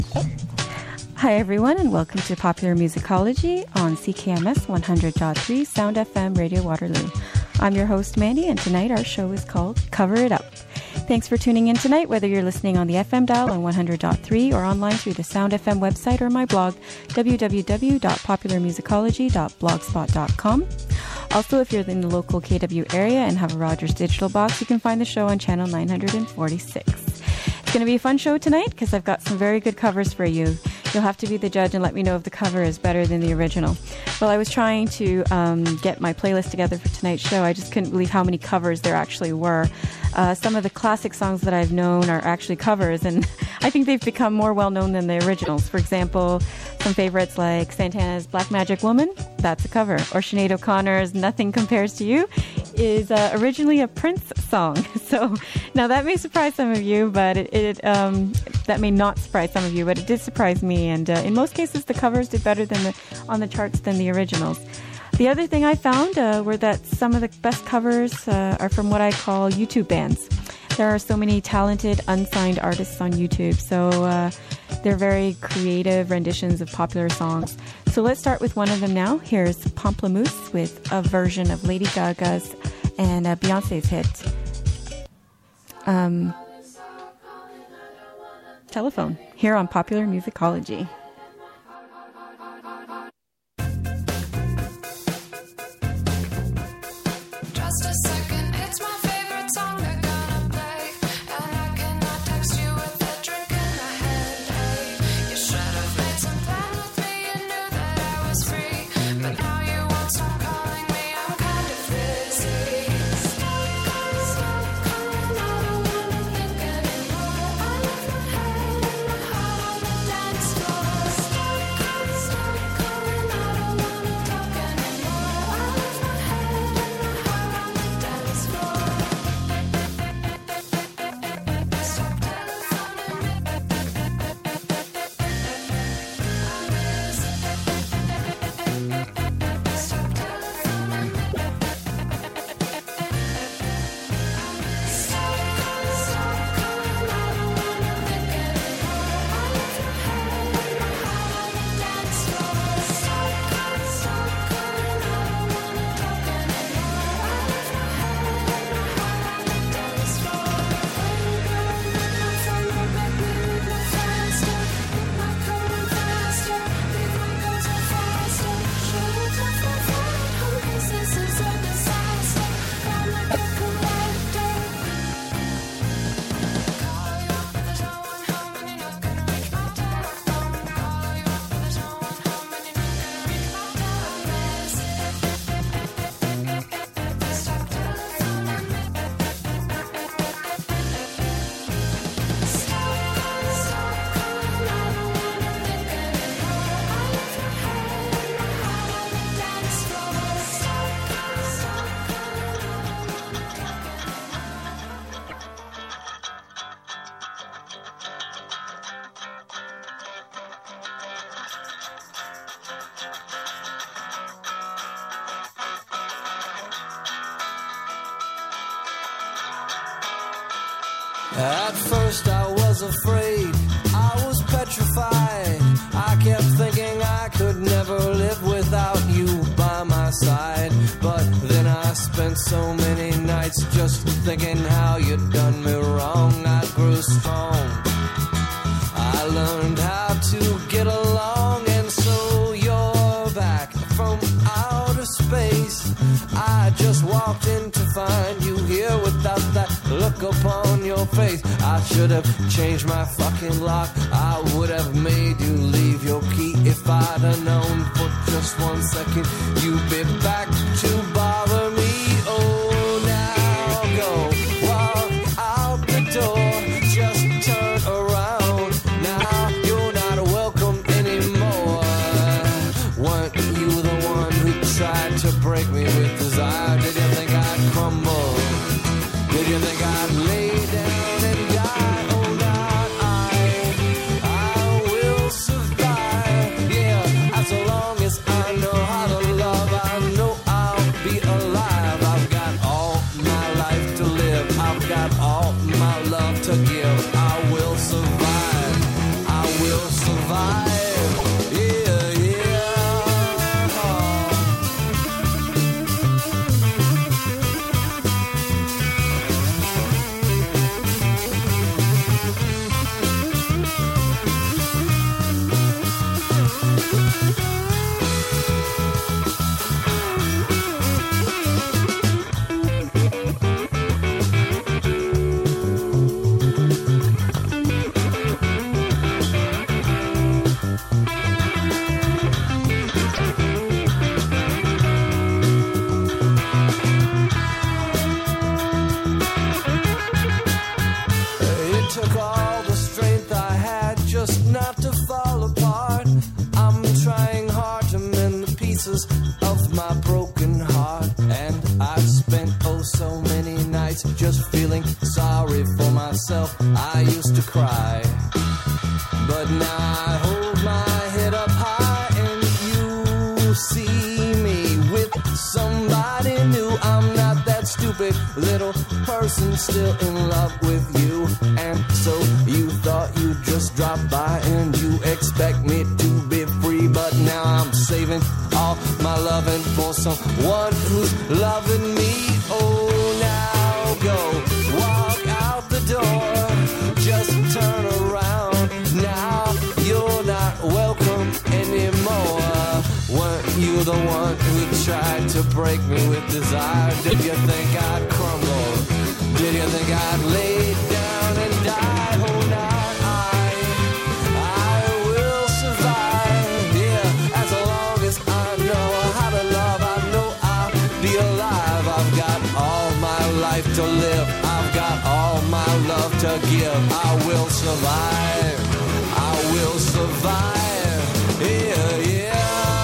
Hi everyone, and welcome to Popular Musicology on CKMS 100.3 Sound FM Radio Waterloo. I'm your host Mandy, and tonight our show is called Cover It Up. Thanks for tuning in tonight, whether you're listening on the FM dial on 100.3 or online through the Sound FM website or my blog, www.popularmusicology.blogspot.com. Also, if you're in the local KW area and have a Rogers Digital Box, you can find the show on channel 946. It's going to be a fun show tonight because I've got some very good covers for you. You'll have to be the judge and let me know if the cover is better than the original. Well, I was trying to get my playlist together for tonight's show. I just couldn't believe how many covers there actually were. Some of the classic songs that I've known are actually covers, and I think they've become more well-known than the originals. For example, some favorites like Santana's Black Magic Woman, that's a cover. Or Sinead O'Connor's Nothing Compares to You is originally a Prince song. So now that may surprise some of you, but that may not surprise some of you, but it did surprise me. And in most cases, the covers did better on the charts than the originals. The other thing I found were that some of the best covers are from what I call YouTube bands. There are so many talented, unsigned artists on YouTube, so they're very creative renditions of popular songs. So let's start with one of them now. Here's Pamplemousse with a version of Lady Gaga's and Beyonce's hit, Telephone, here on Popular Musicology. Just a second, it's my favorite song they're gonna play, and I cannot text you with a drink in my hand. Hey, you should have made some plan with me, you knew that I was free, but now you won't stop calling me, I'm kind of busy. Stop calling, I don't wanna think anymore. I left my head in the heart on the dance floor. Stop calling, I don't wanna talk anymore. I left my head in the heart on the dance floor. Stop At first I was afraid, I was petrified. I kept thinking I could never live without you by my side. But then I spent so many nights just thinking how you'd done me wrong. I grew strong, I learned how to get along, and so you're back from outer space. I just walked in to find you here without that look upon your face. I should have changed my fucking lock. I would have made you leave your key if I'd have known for just 1 second you'd be back to bother me. Oh, now go walk out the door, just turn around. Now you're not welcome anymore. Weren't you the one who tried to break me with desire? Did you think I'd crumble? Did you think I'd lay down and die? Oh, not I will survive. Yeah, as long as I know how to love, I know I'll be alive. I've got all my life to live. I've got all my love to give. I will survive. I will survive. to fall apart. I'm trying hard to mend the pieces of my broken heart. And I've spent oh so many nights just feeling sorry for myself. I used to cry, but now I hold my head up high and you see me with somebody new. I'm not that stupid little person still in love with you. And so you thought you'd just drop by and you expect me to be free. But now I'm saving all my loving for someone who's loving me. Oh, now go walk out the door, just turn around. Now you're not welcome anymore. Weren't you the one who tried to break me with desire? Did you think I'd crumble? Did you think I'd lay down and die? Oh, now I will survive. Yeah, as long as I know how to love, I know I'll be alive. I've got all my life to live. I've got all my love to give. I will survive. I will survive. Yeah, yeah.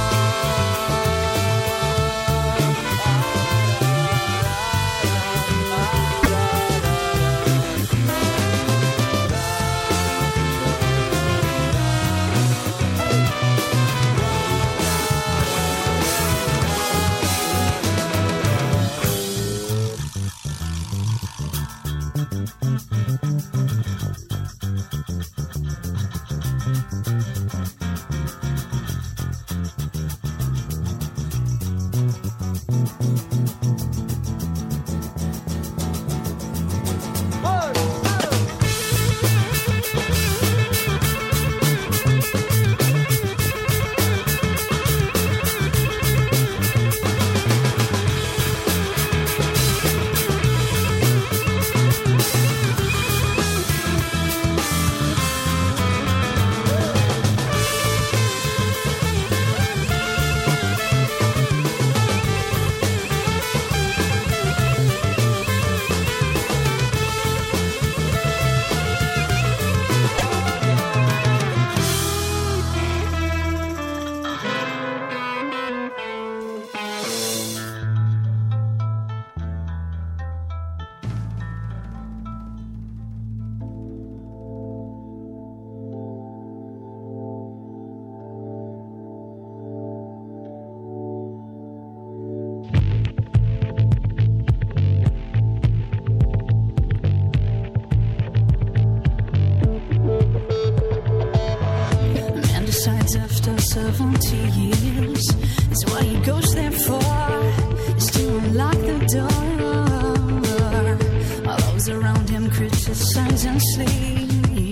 After 70 years, is what he goes there for, is to unlock the door. All those around him criticize and sleep.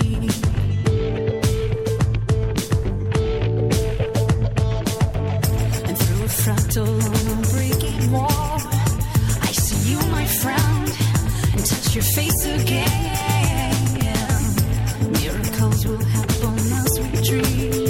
And through a fractal on a breaking wall, I see you, my friend, and touch your face again. Miracles will happen as we dream.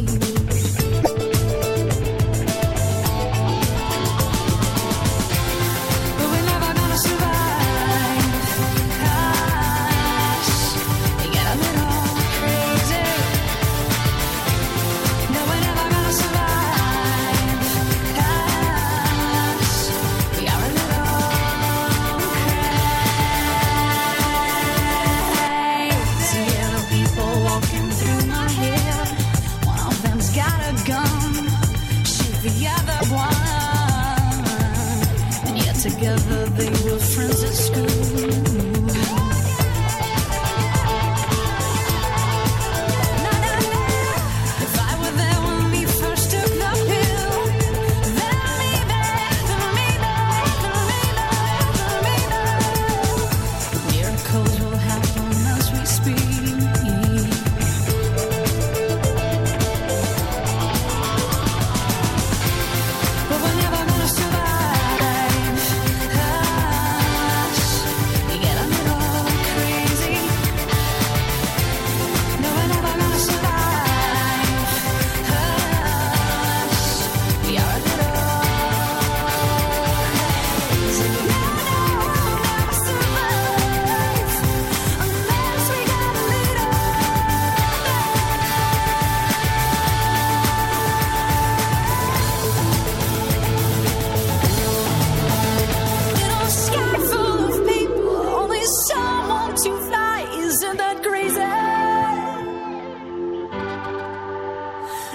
Together they were friends at school. If I were there when we first took the pill, then miracles will happen as we speak. But we're never gonna survive.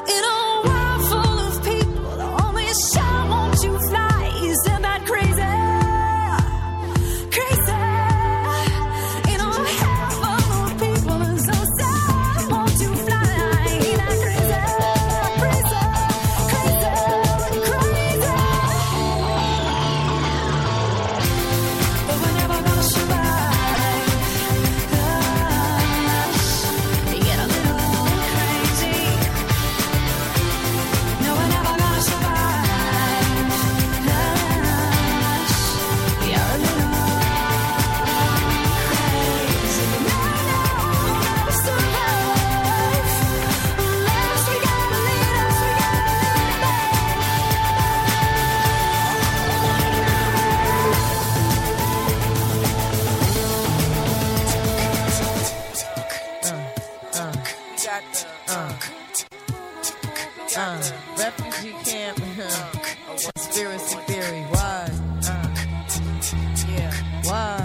In a world full of people, only a shot won't you fly. Isn't that crazy? Crazy. In a head full of people, it's so sad won't you fly. Ain't that crazy? Crazy, crazy, crazy. But we're never gonna survive. We get a little crazy. No, we're never gonna survive. We are a little crazy. No, we'll never survive unless we got a little. Refugee camp, conspiracy theory, why? Yeah, why?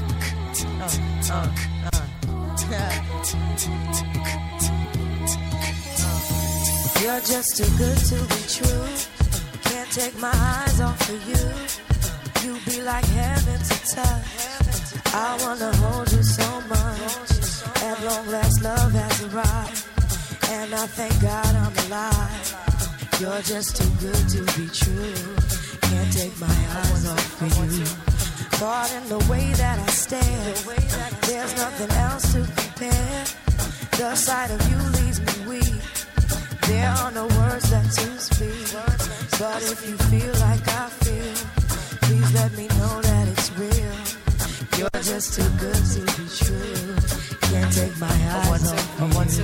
You're just too good to be true. Can't take my eyes off of you. You be like heaven to touch. I wanna hold you so much. At long last, love has arrived, and I thank God I'm alive. You're just too good to be true. Can't take my eyes off of you. Caught in the way that I stare. There's nothing else to compare. The sight of you leaves me weak. There are no words left to speak. But if you feel like I feel, please let me know that it's real. You're just too good to be true. Can't take my eyes off of you.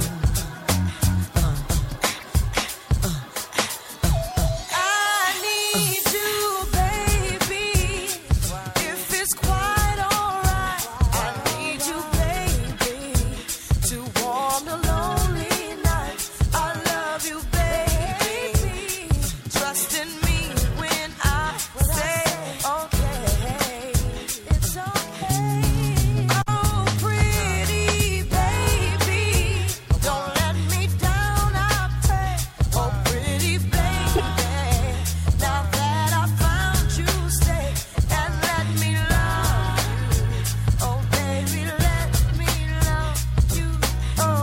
I need you, baby. If it's quite alright, I need you, baby, to warm the lonely night. I love you, baby. Trust in me when I say okay. It's okay. Oh, pretty baby, don't let me down, I pray. Oh, pretty baby, now that I found you, stay and let me love you. Oh, baby, let me love you. Oh,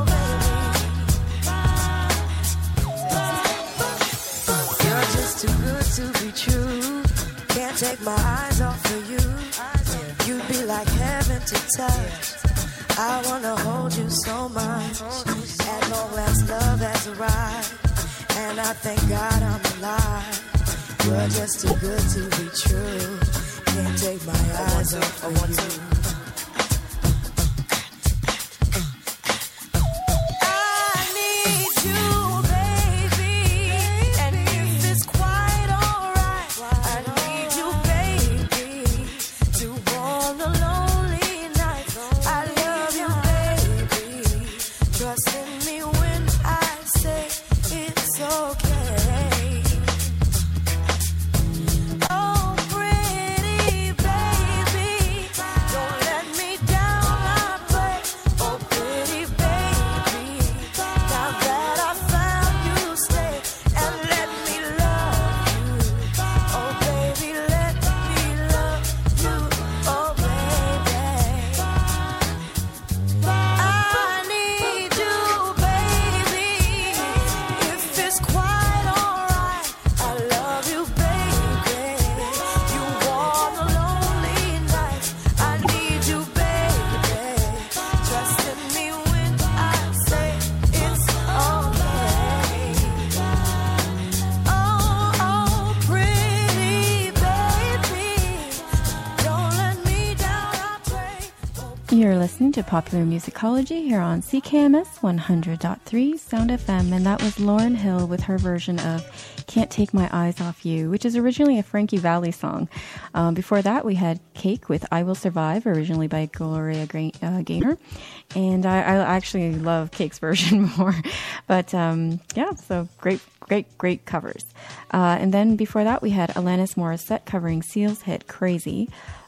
baby. You're just too good to be true. Can't take my eyes off of you. You'd be like heaven to touch. I wanna hold you so much. At long last, love has arrived, and I thank God I'm alive. You're just too good to be true. Can't take my eyes off of you. I need you, baby, and if it's quite alright, I need you, baby, to warm the lonely night. I love you, baby. Trust in me when I say it's okay. Oh, pretty baby, don't let me down, I pray. Oh, pretty baby, now that I found you, stay and let me love you. Oh, baby, let me love you. Oh, baby, I need you, baby. If it's quite alright, I love you, baby. You warm the lonely night. I need you, baby. Trust in me when I say it's okay. Oh, pretty baby, don't let me down, I pray. You're listening to Popular Musicology here on CKMS 100.3 Sound FM, and that was Lauryn Hill with her version of Can't Take My Eyes Off You, which is originally a Frankie Valli song. Before that, we had Cake with I Will Survive, originally by Gloria Gaynor. And I actually love Cake's version more. But yeah, so great covers. And then before that, we had Alanis Morissette covering Seal's hit Crazy.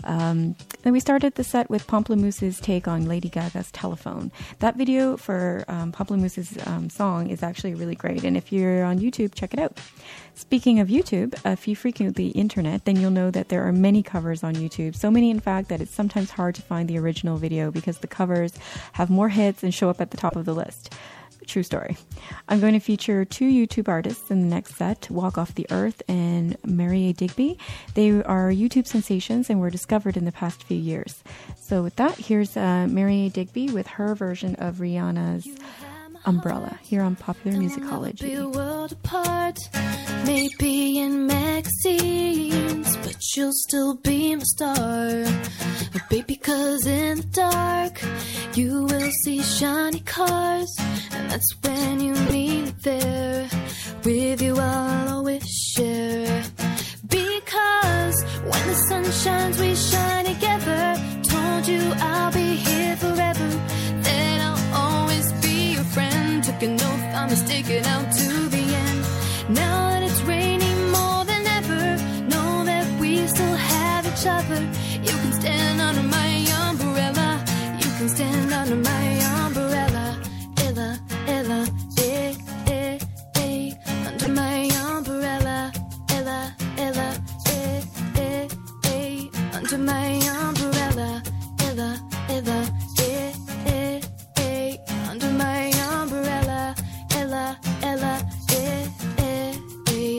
Then we started the set with Pamplemousse's take on Lady Gaga's Telephone. That video for Pamplemousse's song is actually really great, and if you're on YouTube, check it out. Speaking of YouTube, if you frequent the internet, then you'll know that there are many covers on YouTube. So many, in fact, that it's sometimes hard to find the original video because the covers have more hits and show up at the top of the list. True story. I'm going to feature two YouTube artists in the next set, Walk Off the Earth and Mary A. Digby. They are YouTube sensations and were discovered in the past few years. So with that, here's Mary A. Digby with her version of Rihanna's Umbrella here on Popular Musicology. Be a world apart, maybe in magazines, but you'll still be my star. But baby, 'cause in the dark you will see shiny cars, and that's when you meet me there. With you I'll always share, because when the sun shines we shine together. Told you I'll be here forever, that I'll always be your friend. Took an oath, I'm sticking out to the end. Now that it's raining more than ever, know that we still have each other. You can stand under my umbrella, you can stand under my umbrella. Ella, Ella, eh, eh, eh, under my umbrella. Ella, Ella, eh, eh, eh, under my umbrella. Ella, Ella, eh, eh, eh, under my umbrella. Ella, Ella, eh, eh, eh.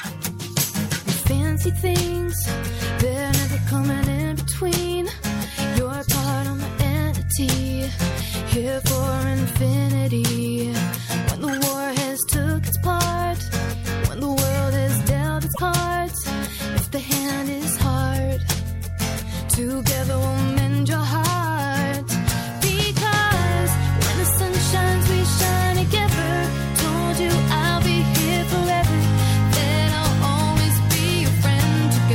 Fancy things, they're never coming in between. You're part of my entity, here for infinity. When the war has took its part, when the world has dealt its cards, if the hand is hard, together we'll mend your heart. Because when the sun shines we shine together. Told you I'll be here forever, that I'll always be your friend. Took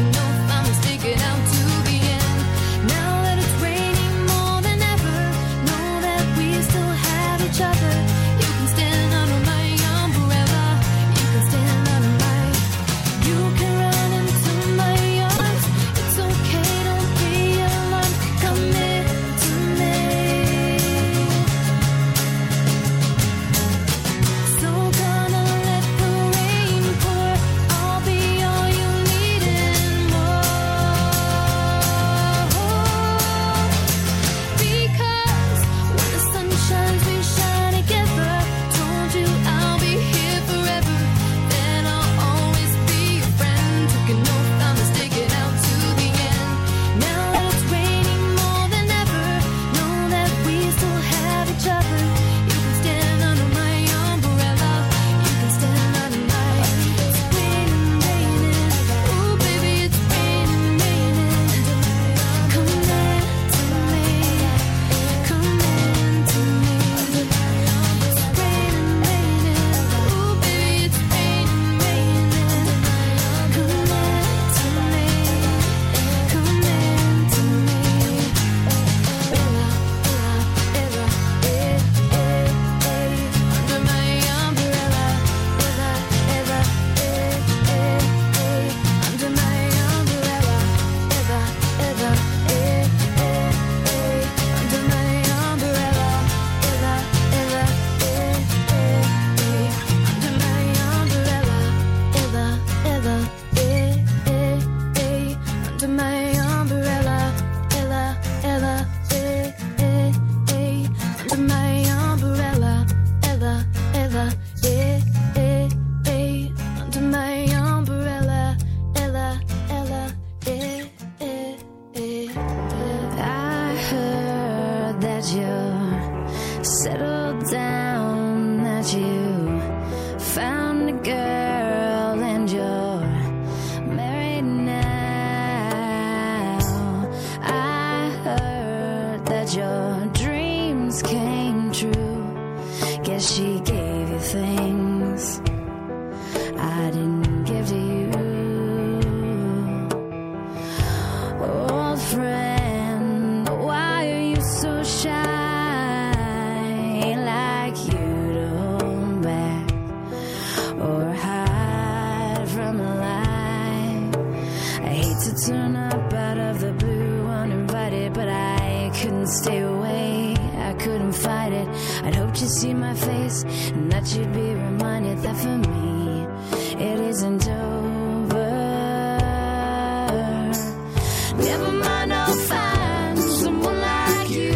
see my face and that you'd be reminded that for me it isn't over. Never mind, I'll find someone like you.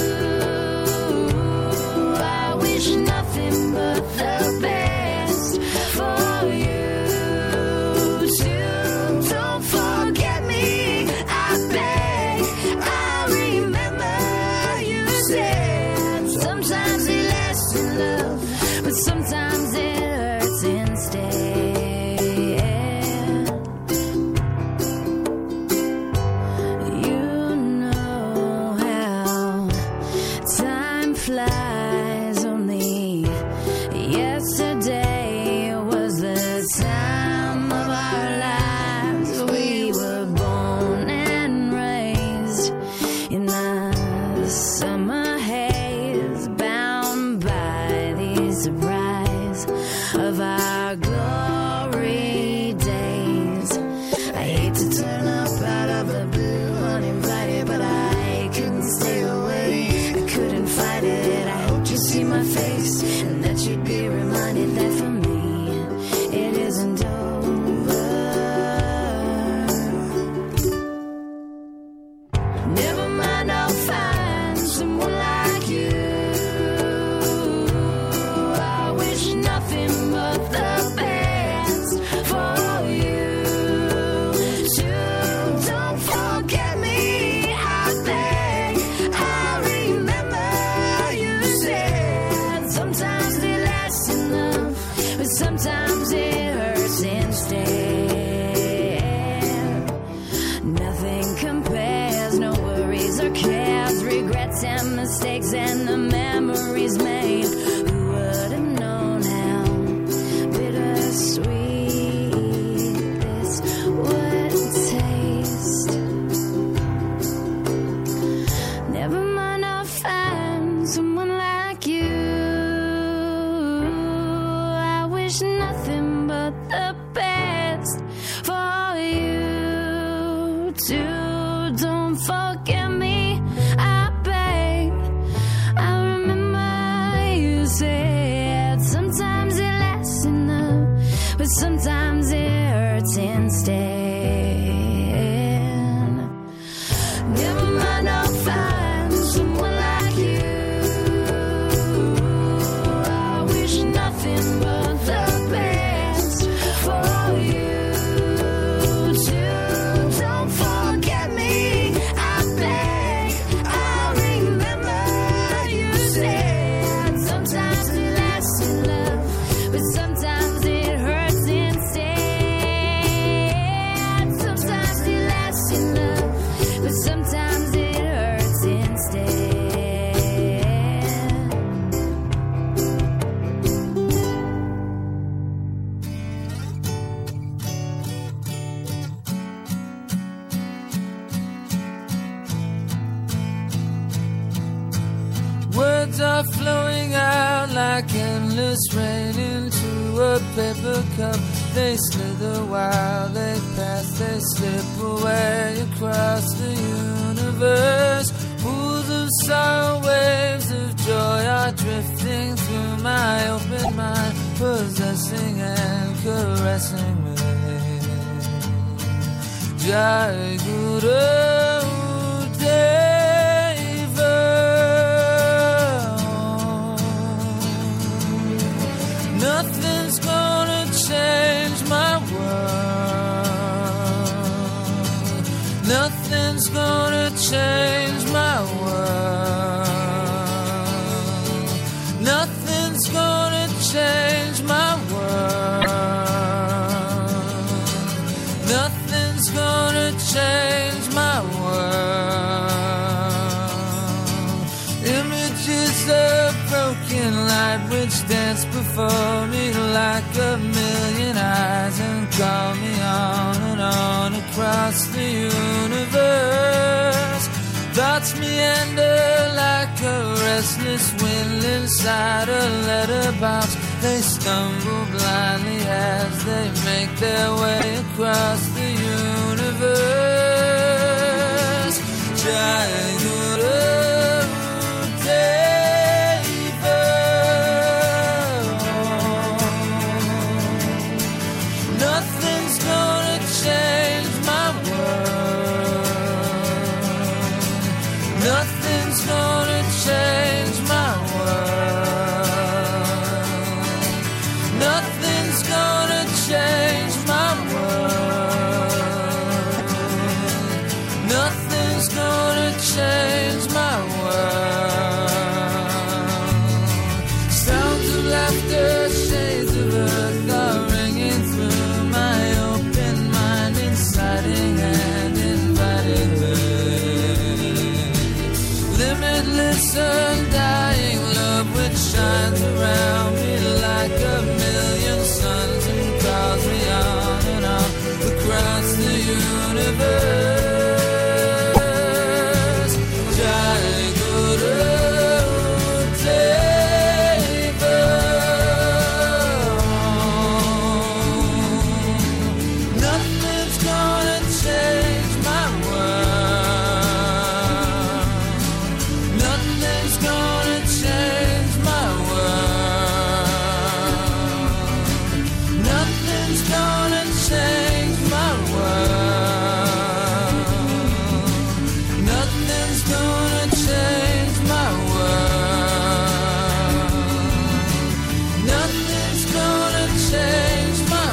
I wish nothing but the best for you too. Don't forget me, I beg. I remember you said sometimes it lasts in love, but sometimes it hurts instead. You know how time flies. Only yesterday was the time of our lives. We were born and raised in the summer haze, bound by the surprise of our glory days. I hate to turn up out of the blue uninvited, but I couldn't stay away. I couldn't fight it. I hoped you'd see my face and that you'd be reminded that for me it isn't over. Never mind, I'll find someone like you. I wish nothing but the best for you too. Don't forget me, I beg. I remember you said sometimes it lasts in love, but sometimes it hurts instead. Nothing compares, no worries or cares, regrets and mistakes and the memories made. Who would have known how bittersweet this would taste? Never mind, I'll find someone like you. I wish nothing but the best for you too. Don't forget me, I beg. I remember you said sometimes it lasts in love, but sometimes it hurts instead. Never mind, I'll find someone like you. I wish nothing but the best for you too. Don't forget me, I beg. I remember you said sometimes it lasts in love, but sometimes it hurts instead. Sometimes it lasts in love, but sometimes it hurts instead. Words are flowing out like endless rain into a paper cup. They slither while they pass, they slip away across the universe. Pools of sorrow, waves of joy are drifting through my open mind, possessing and caressing me. Jai Guru Deva. Nothing's gonna change my world. Nothing's gonna change my world. Nothing's gonna change my world. Nothing's gonna change my world. Images of broken light which dance before me like a million eyes and call me on and on across the universe. Thoughts meander like a restless wind inside a letterbox. They stumble blindly as they make their way across the universe. Jai Guru Deva. Nothing's gonna change my world. Nothing's gonna change my world. Sounds of laughter, shades of earth are ringing through my open mind, inciting and inviting me. Limitless, undying love which shines around me like a million suns and draws me on and on across the universe. Jai Guru Deva. Nothing's gonna change my world. Nothing's gonna change my world. Nothing's gonna change my world. Nothing's gonna change my world. Nothing's gonna change my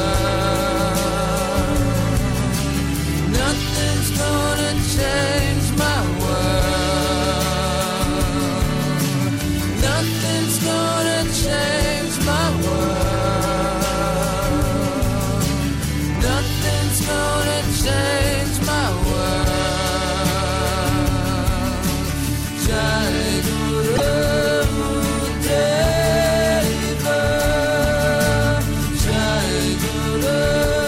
world. Nothing's gonna change my world. Nothing's gonna change my world. Nothing's gonna change my world. Jai Guru Deva. Jai Guru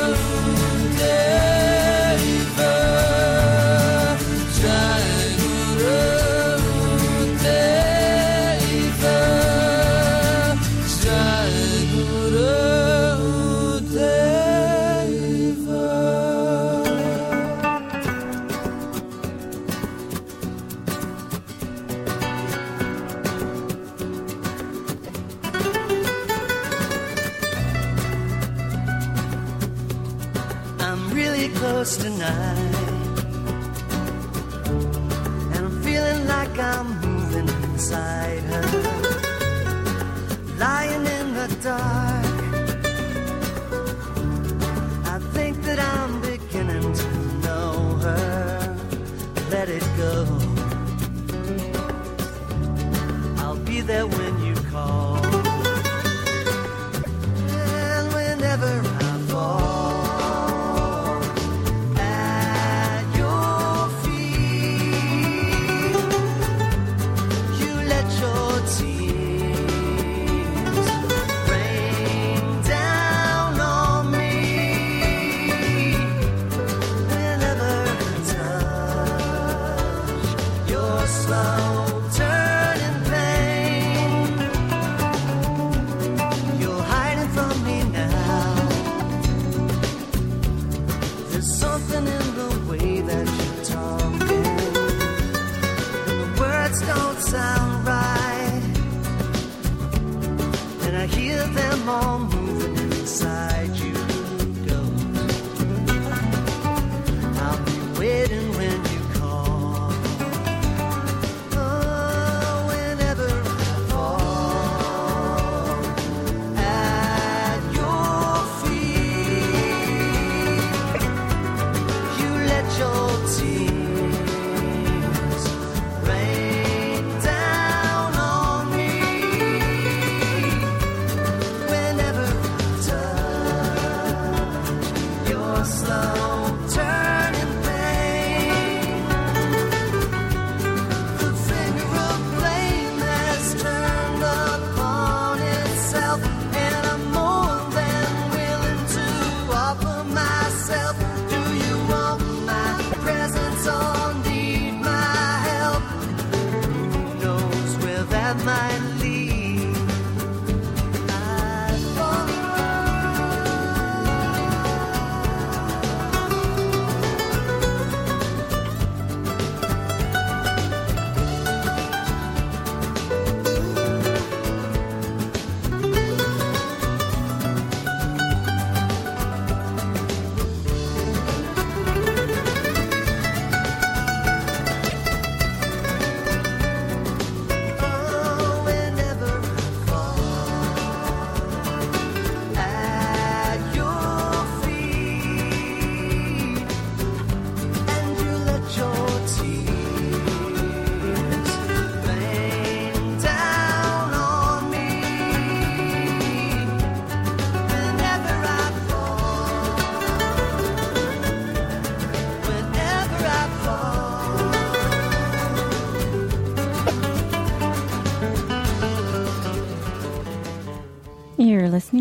Deva. Jai Guru Deva. Jai Guru Deva. I'm really close tonight, and I'm feeling like I'm moving inside her, lying in the dark. I think that I'm beginning to know her. Let it go. I'll be there when you call, and whenever I fall at your feet, you let your tears rain down on me. Whenever I touch your slow turning pain, you're hiding from me now. There's something in the way that you're talking, and the words don't sound right, and I hear them all moving inside you. Go. I'll be waiting when you call. Oh, whenever I fall at your feet, you let your tears rain down on me. Whenever I touch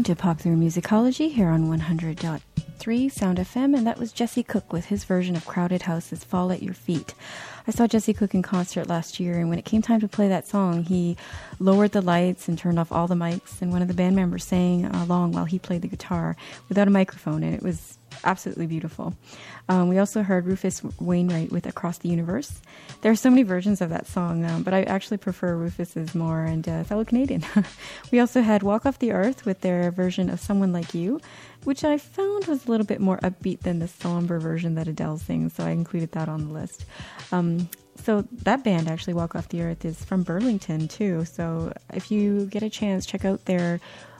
listening to Popular Musicology here on 100.3 Sound FM, and that was Jesse Cook with his version of Crowded House's Fall at Your Feet. I saw Jesse Cook in concert last year, and when it came time to play that song, he lowered the lights and turned off all the mics, and one of the band members sang along while he played the guitar without a microphone, and it was absolutely beautiful. We also heard Rufus Wainwright with Across the Universe. There are so many versions of that song, but I actually prefer Rufus's more, and fellow Canadian. We also had Walk Off the Earth with their version of Someone Like You, which I found was a little bit more upbeat than the somber version that Adele sings, so I included that on the list. So that band, actually, Walk Off the Earth, is from Burlington, too. So if you get a chance, check out their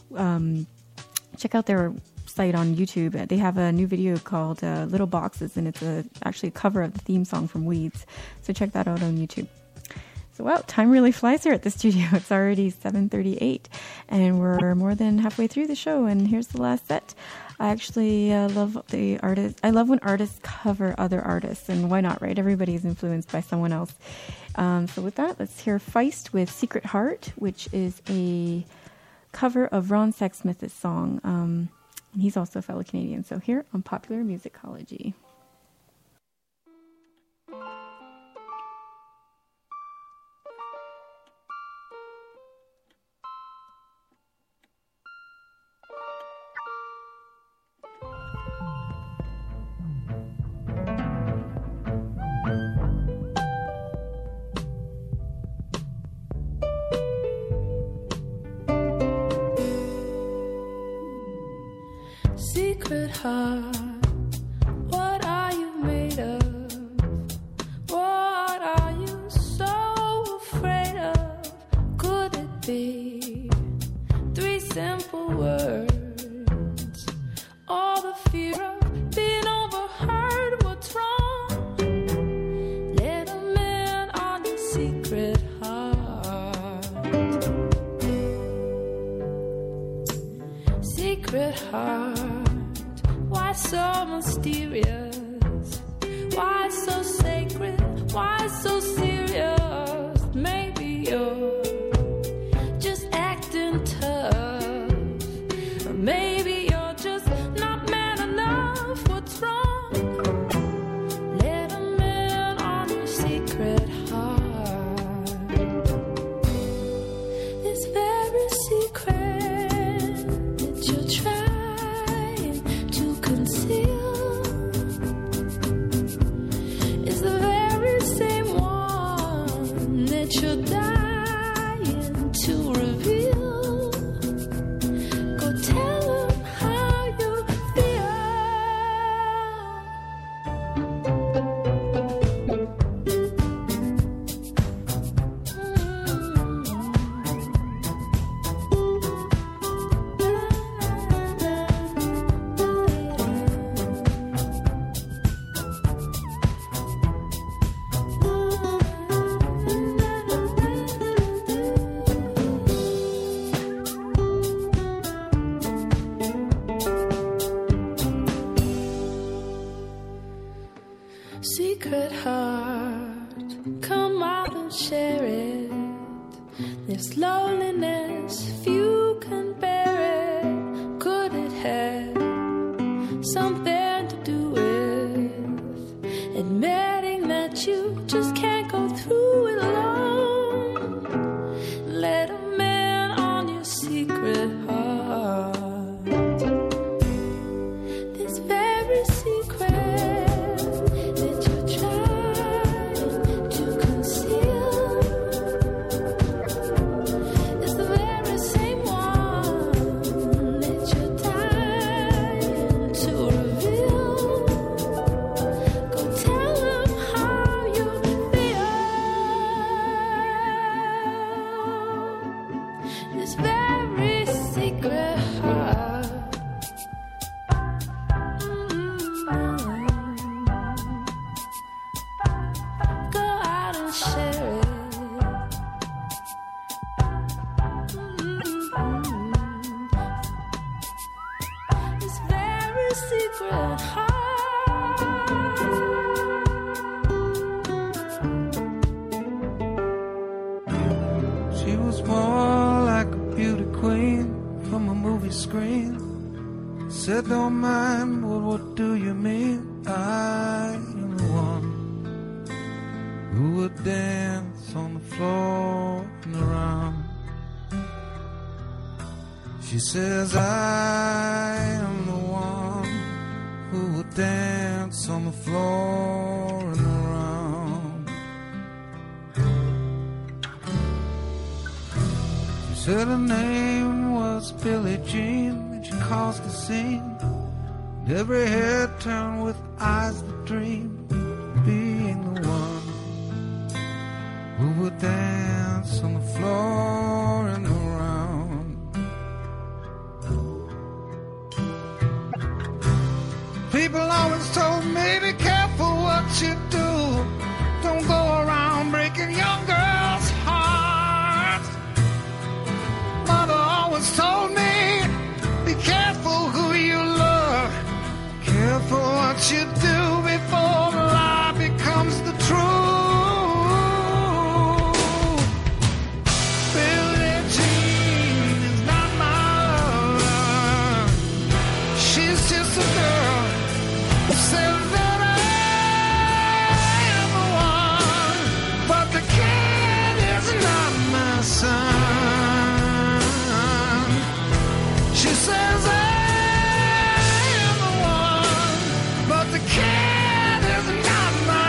site on YouTube. They have a new video called Little Boxes, and it's actually a cover of the theme song from Weeds. So check that out on YouTube. So wow, time really flies here at the studio. It's already 7:38, and we're more than halfway through the show, and here's the last set. I actually love the artist. I love when artists cover other artists, and why not, right? Everybody's influenced by someone else. So with that, let's hear Feist with Secret Heart, which is a cover of Ron Sexsmith's song. And he's also a fellow Canadian. So here on Popular Musicology. Secret heart, what are you made of? What are you so afraid of? Could it be 3 simple words? All the fear of being overheard. What's wrong? Let 'em in on your secret heart. Secret heart, why so mysterious? Why so sacred? Why so serious? Maybe you're just acting tough, or maybe you're just not man enough. What's wrong? Let 'em in on your secret heart. This very secret that you're trying to conceal is the very same one that you're dying to reveal. Go tell 'em how you feel. Secret heart, come out and share it. This loneliness, few can bear it. Could it have something to do with admitting that you just can't go through it alone? Let 'em in on your secret heart. This very secret that you're trying to conceal is the very same one that you're dying to reveal. Go tell 'em how you feel. This very secret heart. Go out and share it. This very secret heart. She was more like a beauty queen from a movie screen. Said, don't mind, well, what do you mean? I am the one who would dance on the floor and around. She says, I am the one who would dance on the floor and around. She said her name was Billie Jean, and she caused a scene. And every head turned with eyes that dream, being the one who would dance on the floor and around. People always told me, be careful what you do. Don't go around breaking young girls' hearts. Mother always told me, be careful who you love. Careful what you do before the lie becomes the truth. Billie Jean is not my lover. She's just a girl who says that I am the one, but the kid is not my son. She says I am the one, but the kid is not my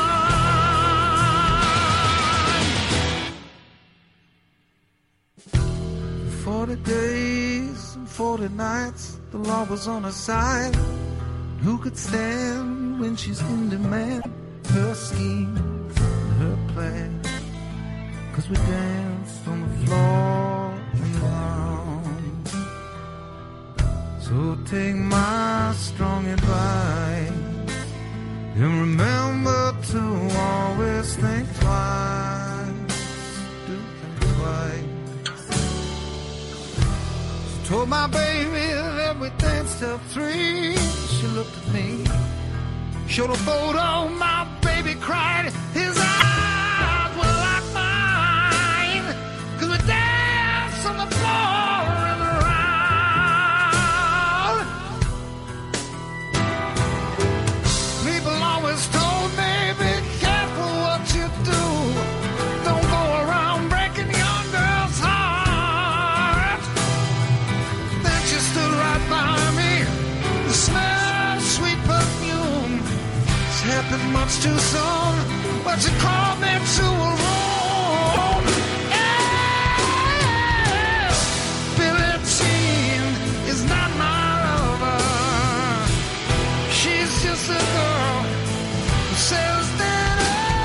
son. 40 days and 40 nights, the law was on her side. Who could stand when she's in demand? Her schemes and her plans. 'Cause we danced on the floor and around. So take my strong advice and remember to always think twice. Do think twice. She told my baby that we danced till 3. She looked at me, showed a photo, my baby cried. His eyes were like mine, 'cause we danced on the floor and around. People always told me, be careful what you do. Don't go around breaking young girls' hearts. Then she stood right by me, the smell, sweet perfume. It's happened much too soon, but she called me to a room. Yeah. Billie Jean is not my lover. She's just a girl who says that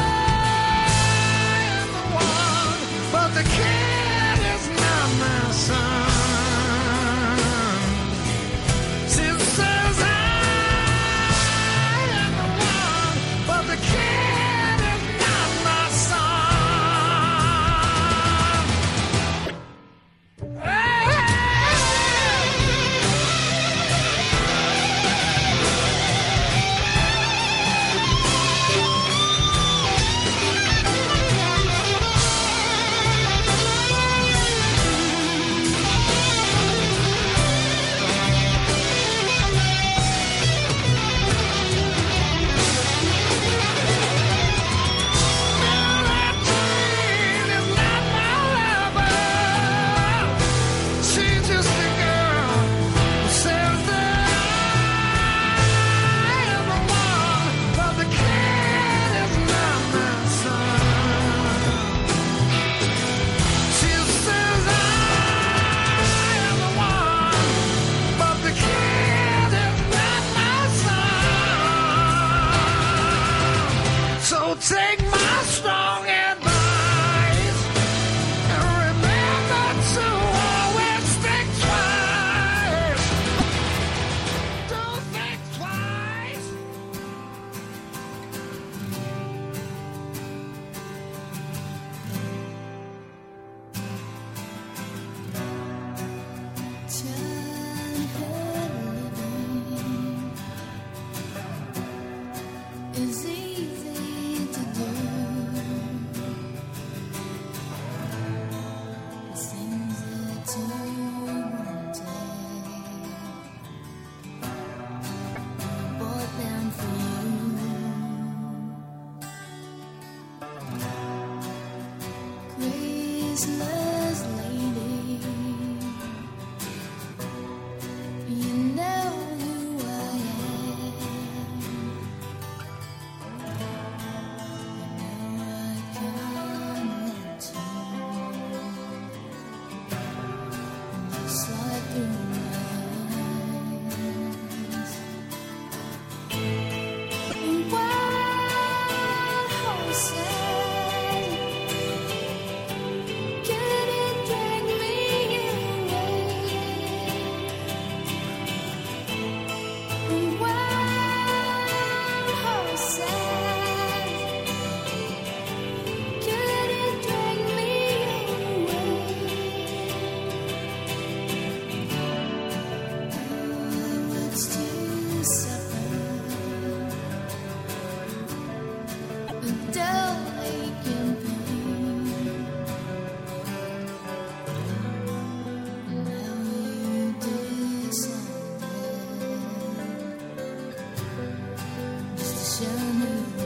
I am the one, but the kid is not my son. She says I am the one, but the kid is not my son.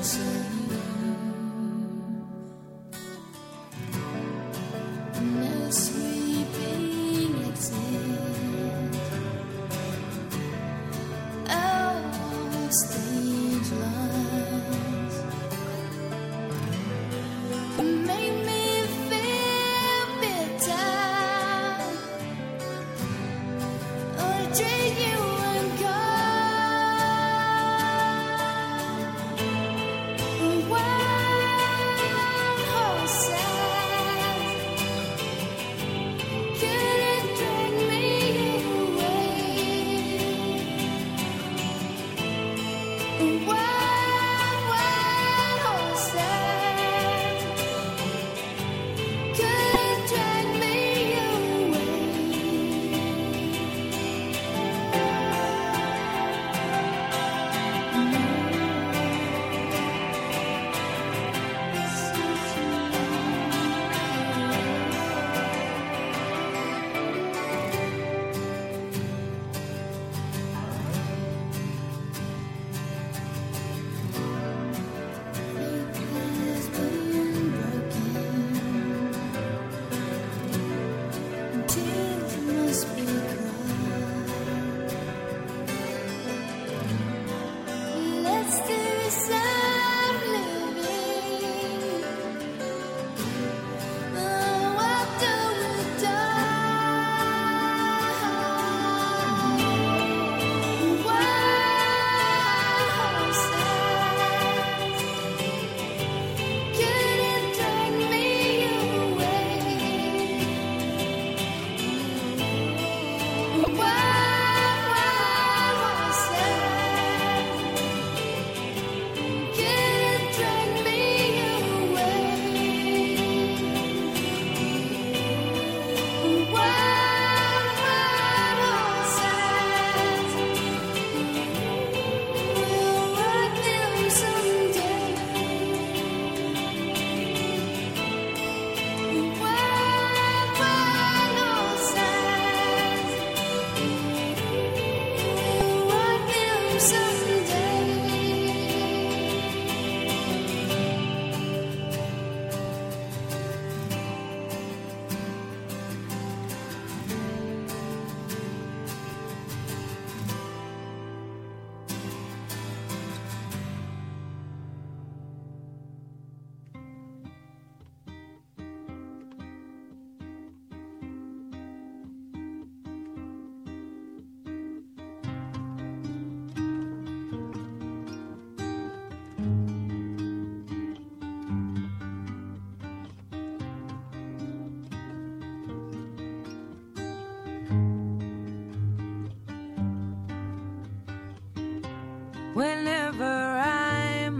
Whenever I'm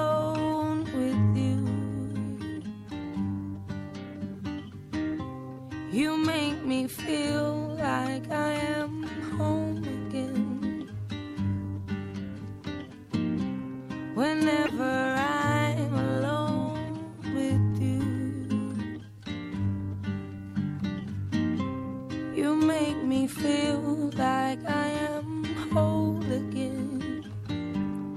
alone with you, you make me feel like I am home again. Whenever I'm alone with you, you make me feel like I am whole again.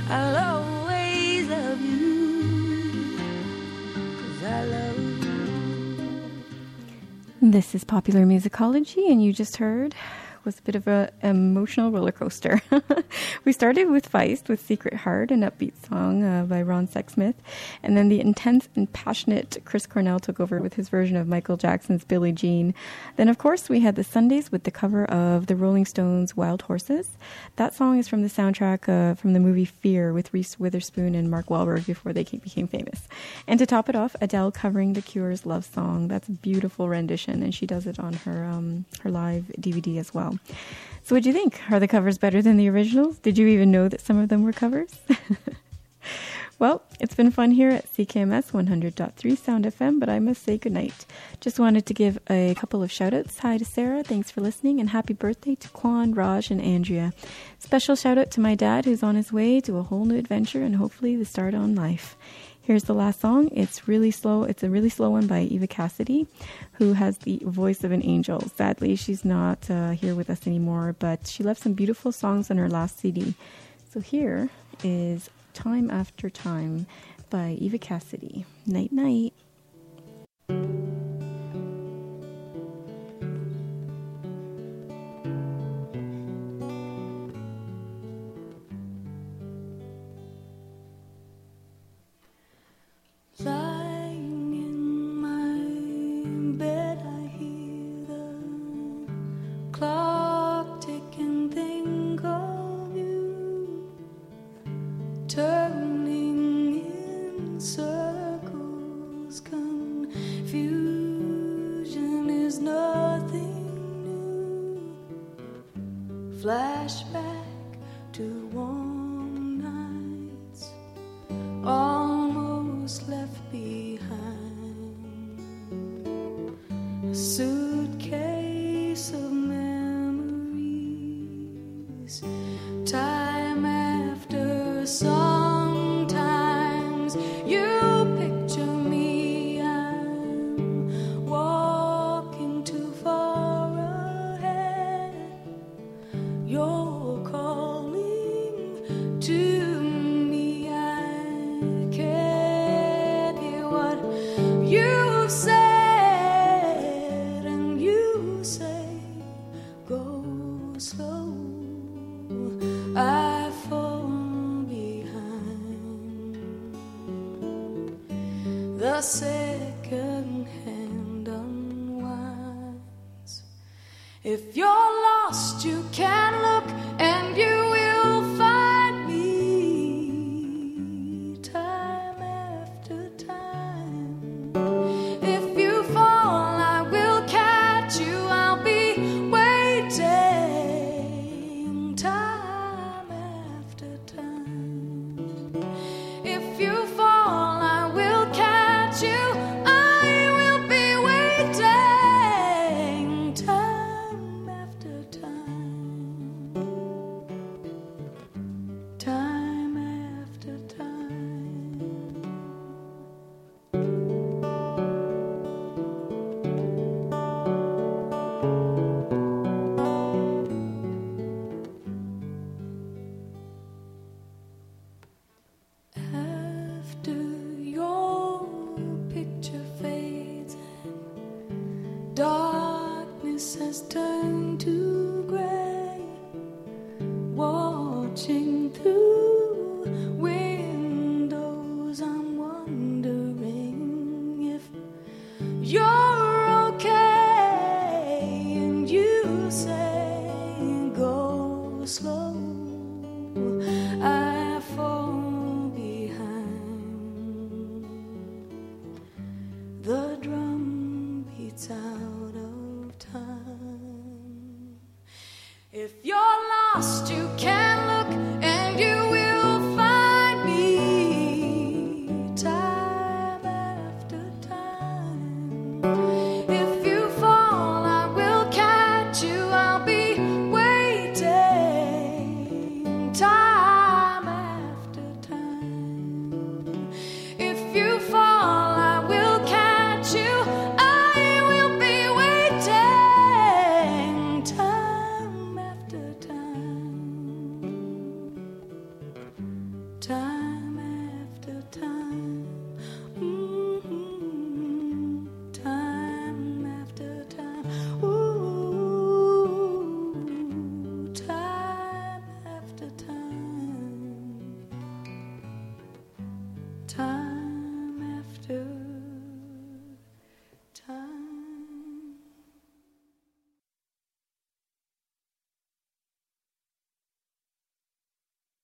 I'll always love you, 'cause I love you. This is Popular Musicology, and you just heard was a bit of an emotional roller coaster. We started with Feist with Secret Heart, an upbeat song by Ron Sexsmith, and then the intense and passionate Chris Cornell took over with his version of Michael Jackson's Billie Jean. Then, of course, we had the Sundays with the cover of the Rolling Stones' Wild Horses. That song is from the soundtrack from the movie Fear with Reese Witherspoon and Mark Wahlberg before they became famous. And to top it off, Adele covering The Cure's Love Song. That's a beautiful rendition, and she does it on her live DVD as well. So what do you think? Are the covers better than the originals? Did you even know that some of them were covers? Well, it's been fun here at CKMS 100.3 Sound FM, but I must say goodnight. Just wanted to give a couple of shout-outs. Hi to Sarah, thanks for listening, and happy birthday to Kwan, Raj, and Andrea. Special shout-out to my dad, who's on his way to a whole new adventure and hopefully the start on life. Here's the last song. It's really slow. It's a really slow one by Eva Cassidy, who has the voice of an angel. Sadly, she's not here with us anymore, but she left some beautiful songs on her last CD. So here is Time After Time by Eva Cassidy. Night, night. Lying in my bed, I hear the clock tick and think of you, turning in circles. Confusion is nothing new. Flashback to warm nights, almost left behind. A suitcase of memories. Time after sometimes you picture me. I'm walking too far ahead. You're calling to me. I can't hear what you said, and you say go slow. I fall behind. The second hand unwinds. If you're lost, you can look and you will find me. Time after time. If you fall, I will catch you. I'll be waiting. Time after time. If you fall, I will catch you. I will be waiting. Time after time.